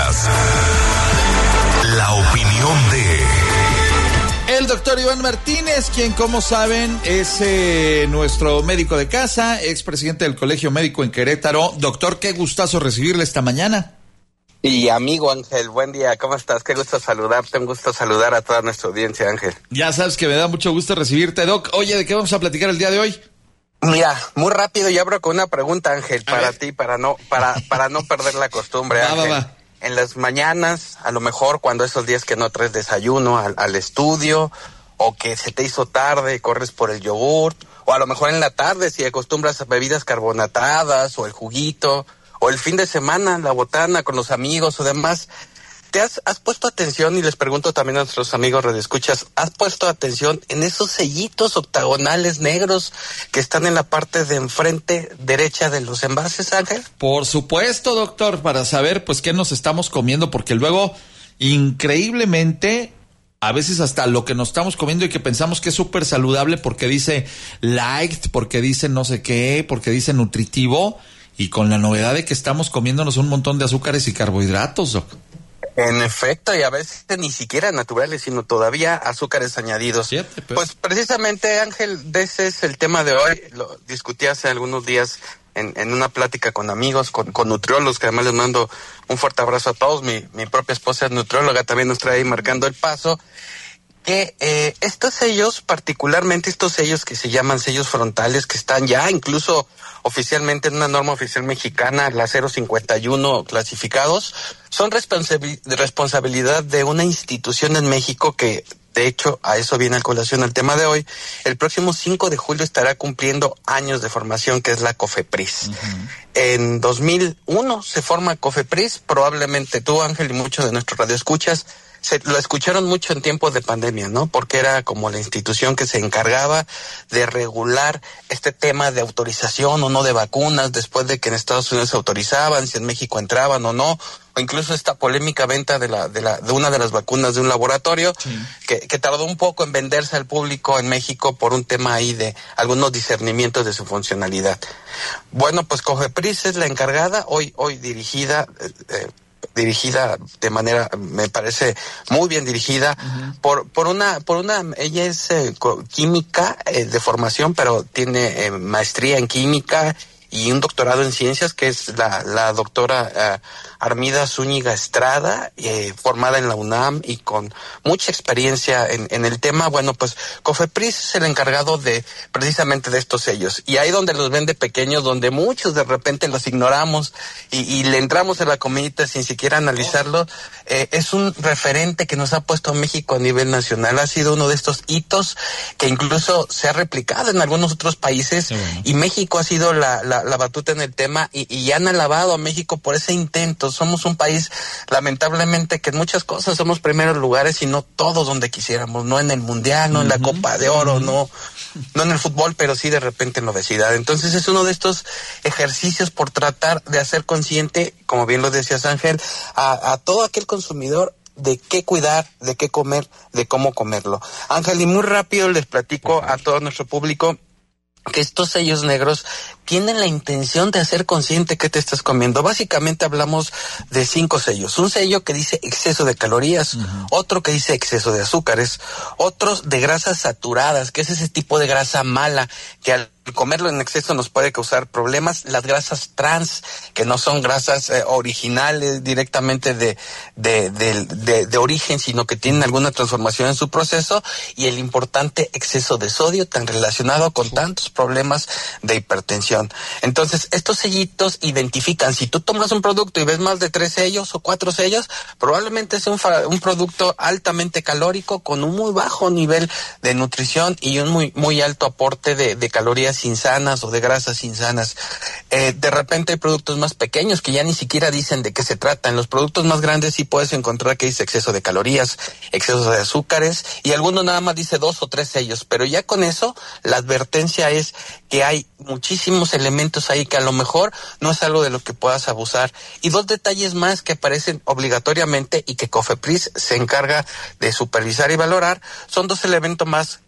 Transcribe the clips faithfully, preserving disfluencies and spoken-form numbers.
escuchas la opinión de el doctor Iván Martínez, quien, como saben, es eh, nuestro médico de casa, expresidente del Colegio Médico en Querétaro. Doctor, qué gustazo recibirle esta mañana. Y amigo Ángel, buen día, ¿cómo estás? Qué gusto saludarte, un gusto saludar a toda nuestra audiencia, Ángel. Ya sabes que me da mucho gusto recibirte, Doc. Oye, ¿de qué vamos a platicar el día de hoy? Mira, muy rápido y abro con una pregunta, Ángel, a para ver. ti, para no, para, para no perder la costumbre, va, Ángel. Va, va. En las mañanas, a lo mejor cuando esos días que no traes desayuno al, al estudio, o que se te hizo tarde, corres por el yogurt, o a lo mejor en la tarde si acostumbras a bebidas carbonatadas, o el juguito, o el fin de semana, la botana con los amigos o demás, ¿te has, has puesto atención? Y les pregunto también a nuestros amigos radioescuchas, ¿has puesto atención en esos sellitos octagonales negros que están en la parte de enfrente derecha de los envases, Ángel? Por supuesto, doctor, para saber pues qué nos estamos comiendo, porque luego, increíblemente, a veces hasta lo que nos estamos comiendo y que pensamos que es súper saludable porque dice light, porque dice no sé qué, porque dice nutritivo, y con la novedad de que estamos comiéndonos un montón de azúcares y carbohidratos, doc. En efecto, y a veces ni siquiera naturales, sino todavía azúcares añadidos. Siete, pero... Pues precisamente, Ángel, de ese es el tema de hoy. Lo discutí hace algunos días en, en una plática con amigos, con, con nutriólogos, que además les mando un fuerte abrazo a todos. Mi, mi propia esposa es nutrióloga, también nos trae ahí marcando el paso. Que eh, estos sellos, particularmente estos sellos que se llaman sellos frontales, que están ya incluso oficialmente en una norma oficial mexicana, la cero cincuenta y uno, clasificados, son responsabil- responsabilidad de una institución en México que, de hecho, a eso viene a colación el tema de hoy. El próximo cinco de julio estará cumpliendo años de formación, que es la COFEPRIS. Uh-huh. En dos mil uno se forma COFEPRIS, probablemente tú, Ángel, y muchos de nuestros radioescuchas se lo escucharon mucho en tiempos de pandemia, ¿no? Porque era como la institución que se encargaba de regular este tema de autorización o no de vacunas, después de que en Estados Unidos se autorizaban, si en México entraban o no, o incluso esta polémica venta de la de la de una de las vacunas de un laboratorio, sí, que, que tardó un poco en venderse al público en México por un tema ahí de algunos discernimientos de su funcionalidad. Bueno, pues COFEPRIS es la encargada, hoy hoy dirigida eh, eh, dirigida de manera, me parece muy bien dirigida, uh-huh, por por una por una ella es eh, química eh, de formación, pero tiene eh, maestría en química y un doctorado en ciencias, que es la la doctora eh, Armida Zúñiga Estrada, eh, formada en la UNAM y con mucha experiencia en, en el tema. Bueno, pues COFEPRIS es el encargado de precisamente de estos sellos, y ahí donde los vende pequeños, donde muchos de repente los ignoramos y, y le entramos a la comidita sin siquiera analizarlo, eh, es un referente que nos ha puesto México a nivel nacional. Ha sido uno de estos hitos que incluso se ha replicado en algunos otros países, sí, bueno, y México ha sido la, la, la batuta en el tema, y, y han alabado a México por ese intento. Somos un país, lamentablemente, que en muchas cosas somos primeros lugares y no todos donde quisiéramos, no en el Mundial, no en la uh-huh. Copa de Oro, uh-huh. no, no en el fútbol, pero sí de repente en la obesidad. Entonces es uno de estos ejercicios por tratar de hacer consciente, como bien lo decías, Ángel, a, a todo aquel consumidor de qué cuidar, de qué comer, de cómo comerlo. Ángel, y muy rápido les platico a todo nuestro público que estos sellos negros tienen la intención de hacer consciente qué te estás comiendo. Básicamente hablamos de cinco sellos. Un sello que dice exceso de calorías, uh-huh. otro que dice exceso de azúcares, otros de grasas saturadas, que es ese tipo de grasa mala que al comerlo en exceso nos puede causar problemas. Las grasas trans, que no son grasas eh, originales directamente de de, de, de de origen, sino que tienen alguna transformación en su proceso, y el importante exceso de sodio, tan relacionado con tantos problemas de hipertensión. Entonces, estos sellitos identifican, si tú tomas un producto y ves más de tres sellos o cuatro sellos, probablemente es un, fa- un producto altamente calórico, con un muy bajo nivel de nutrición y un muy muy alto aporte de, de calorías insanas o de grasas insanas. Eh, de repente hay productos más pequeños que ya ni siquiera dicen de qué se trata. En los productos más grandes sí puedes encontrar que dice exceso de calorías, exceso de azúcares, y alguno nada más dice dos o tres sellos, pero ya con eso la advertencia es que hay muchísimos elementos ahí que a lo mejor no es algo de lo que puedas abusar. Y dos detalles más que aparecen obligatoriamente y que COFEPRIS se encarga de supervisar y valorar, son dos elementos más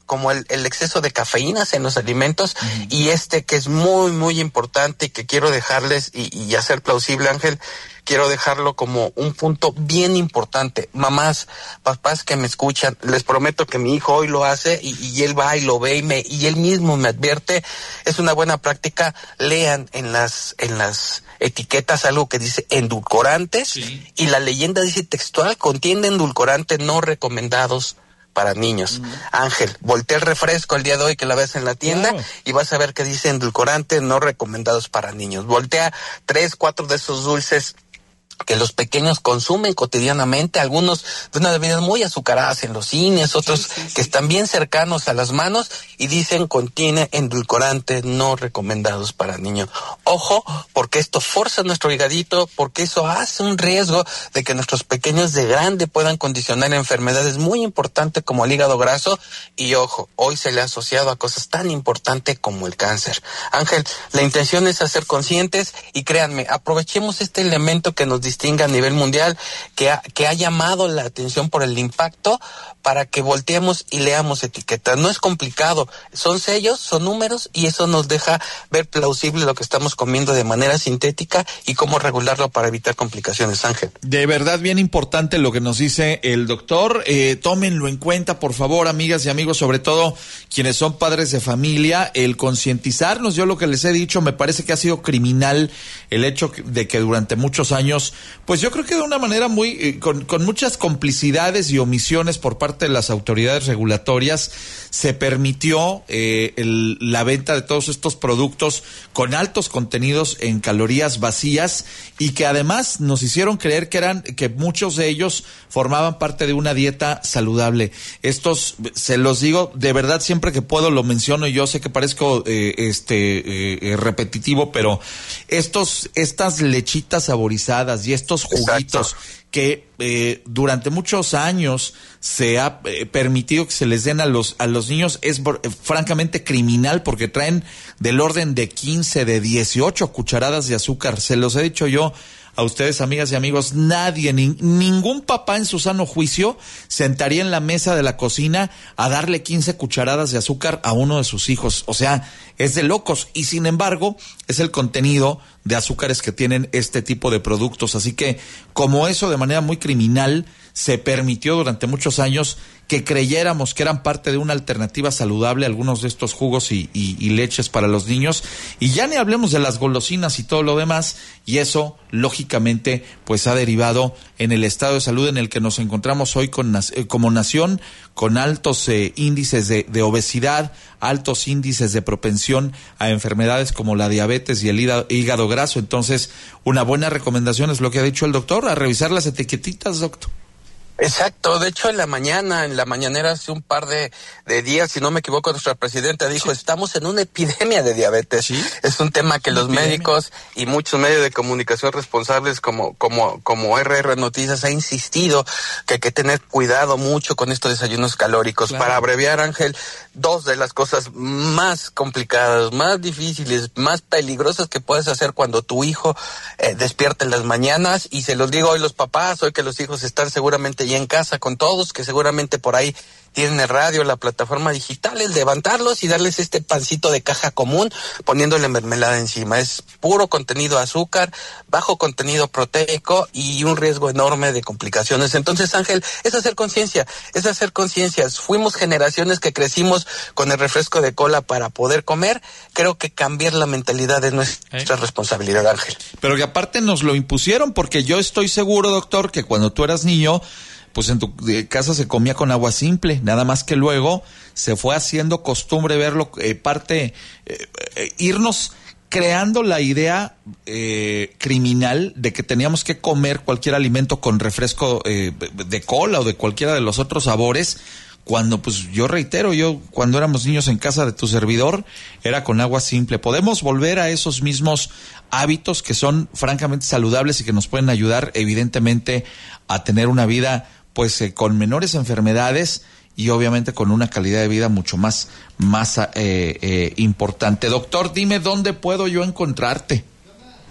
como el, el exceso de cafeínas en los alimentos, uh-huh. y este que es muy, muy importante y que quiero dejarles y, y hacer plausible, Ángel, quiero dejarlo como un punto bien importante. Mamás, papás que me escuchan, les prometo que mi hijo hoy lo hace y, y él va y lo ve y, me, y él mismo me advierte, es una buena práctica, lean en las, en las etiquetas algo que dice endulcorantes, sí. y la leyenda dice textual, contiene endulcorantes no recomendados para niños. Uh-huh. Ángel, voltea el refresco el día de hoy que la ves en la tienda, claro. y vas a ver que dice endulcorantes no recomendados para niños. Voltea tres, cuatro de esos dulces que los pequeños consumen cotidianamente, algunos de unas bebidas muy azucaradas en los cines, otros sí, sí, sí. que están bien cercanos a las manos y dicen contiene endulcorantes no recomendados para niños. Ojo, porque esto forza nuestro higadito, porque eso hace un riesgo de que nuestros pequeños de grande puedan condicionar enfermedades muy importantes como el hígado graso, y ojo, hoy se le ha asociado a cosas tan importantes como el cáncer. Ángel, la intención es hacer conscientes y créanme, aprovechemos este elemento que nos distinga a nivel mundial, que ha, que ha llamado la atención por el impacto, para que volteemos y leamos etiquetas. No es complicado, son sellos, son números, y eso nos deja ver plausible lo que estamos comiendo de manera sintética y cómo regularlo para evitar complicaciones, Ángel. De verdad bien importante lo que nos dice el doctor, eh, tómenlo en cuenta por favor, amigas y amigos, sobre todo quienes son padres de familia, el concientizarnos. Yo lo que les he dicho, me parece que ha sido criminal el hecho de que durante muchos años, pues yo creo que de una manera muy, eh, con, con muchas complicidades y omisiones por parte de las autoridades regulatorias, se permitió eh, el, la venta de todos estos productos con altos contenidos en calorías vacías, y que además nos hicieron creer que eran, que muchos de ellos formaban parte de una dieta saludable. Estos, se los digo, de verdad siempre que puedo lo menciono, y yo sé que parezco eh, este eh, repetitivo, pero estos, estas lechitas saborizadas y estos juguitos, exacto, que eh, durante muchos años se ha eh, permitido que se les den a los a los niños, es eh, francamente criminal, porque traen del orden de quince, de dieciocho cucharadas de azúcar. Se los he dicho yo a ustedes, amigas y amigos, nadie, ni, ningún papá en su sano juicio sentaría en la mesa de la cocina a darle quince cucharadas de azúcar a uno de sus hijos. O sea, es de locos, y sin embargo es el contenido de azúcares que tienen este tipo de productos. Así que, como eso de manera muy criminal se permitió durante muchos años que creyéramos que eran parte de una alternativa saludable algunos de estos jugos y, y, y leches para los niños, y ya ni hablemos de las golosinas y todo lo demás, y eso lógicamente pues ha derivado en el estado de salud en el que nos encontramos hoy con, eh, como nación, con altos eh, índices de, de obesidad, altos índices de propensión a enfermedades como la diabetes y el hígado, hígado graso. Entonces, una buena recomendación es lo que ha dicho el doctor, a revisar las etiquetitas, doctor. Exacto, de hecho en la mañana, en la mañanera hace un par de, de días, si no me equivoco, nuestra presidenta dijo, sí, estamos en una epidemia de diabetes. ¿Sí? Es un tema que los epidemia? médicos y muchos medios de comunicación responsables como, como, como R R Noticias ha insistido que hay que tener cuidado mucho con estos desayunos calóricos. Claro. Para abreviar, Ángel, dos de las cosas más complicadas, más difíciles, más peligrosas que puedes hacer cuando tu hijo eh, despierta en las mañanas, y se los digo hoy los papás, hoy que los hijos están seguramente y en casa con todos, que seguramente por ahí tienen el radio, la plataforma digital, es levantarlos y darles este pancito de caja común poniéndole mermelada encima. Es puro contenido de azúcar, bajo contenido proteico y un riesgo enorme de complicaciones. Entonces, Ángel, es hacer conciencia, es hacer conciencia. Fuimos generaciones que crecimos con el refresco de cola para poder comer. Creo que cambiar la mentalidad es nuestra ¿Eh? responsabilidad, Ángel. Pero que aparte nos lo impusieron, porque yo estoy seguro, doctor, que cuando tú eras niño, pues en tu casa se comía con agua simple, nada más que luego se fue haciendo costumbre verlo, eh, parte, eh, eh, irnos creando la idea eh, criminal de que teníamos que comer cualquier alimento con refresco eh, de cola o de cualquiera de los otros sabores, cuando pues yo reitero, yo cuando éramos niños en casa de tu servidor era con agua simple. Podemos volver a esos mismos hábitos que son francamente saludables y que nos pueden ayudar evidentemente a tener una vida pues eh, con menores enfermedades y obviamente con una calidad de vida mucho más, más eh, eh, importante. Doctor, dime dónde puedo yo encontrarte.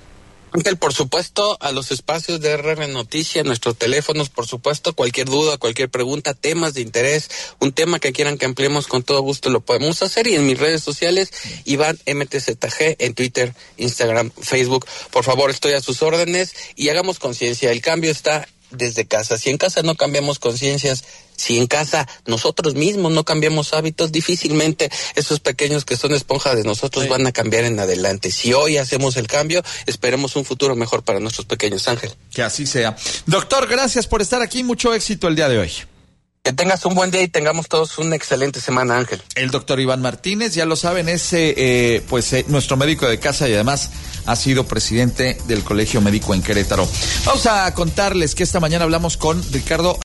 Ángel, por supuesto, a los espacios de R R Noticias, nuestros teléfonos, por supuesto, cualquier duda, cualquier pregunta, temas de interés, un tema que quieran que ampliemos, con todo gusto lo podemos hacer. Y en mis redes sociales, Iván M T Z G, en Twitter, Instagram, Facebook. Por favor, estoy a sus órdenes y hagamos conciencia. El cambio está desde casa. Si en casa no cambiamos conciencias, si en casa nosotros mismos no cambiamos hábitos, difícilmente esos pequeños que son esponja de nosotros sí. van a cambiar en adelante. Si hoy hacemos el cambio, esperemos un futuro mejor para nuestros pequeños. Ángel. Que así sea. Doctor, gracias por estar aquí. Mucho éxito el día de hoy. Que tengas un buen día y tengamos todos una excelente semana, Ángel. El doctor Iván Martínez, ya lo saben, es eh, pues eh, nuestro médico de casa y además ha sido presidente del Colegio Médico en Querétaro. Vamos a contarles que esta mañana hablamos con Ricardo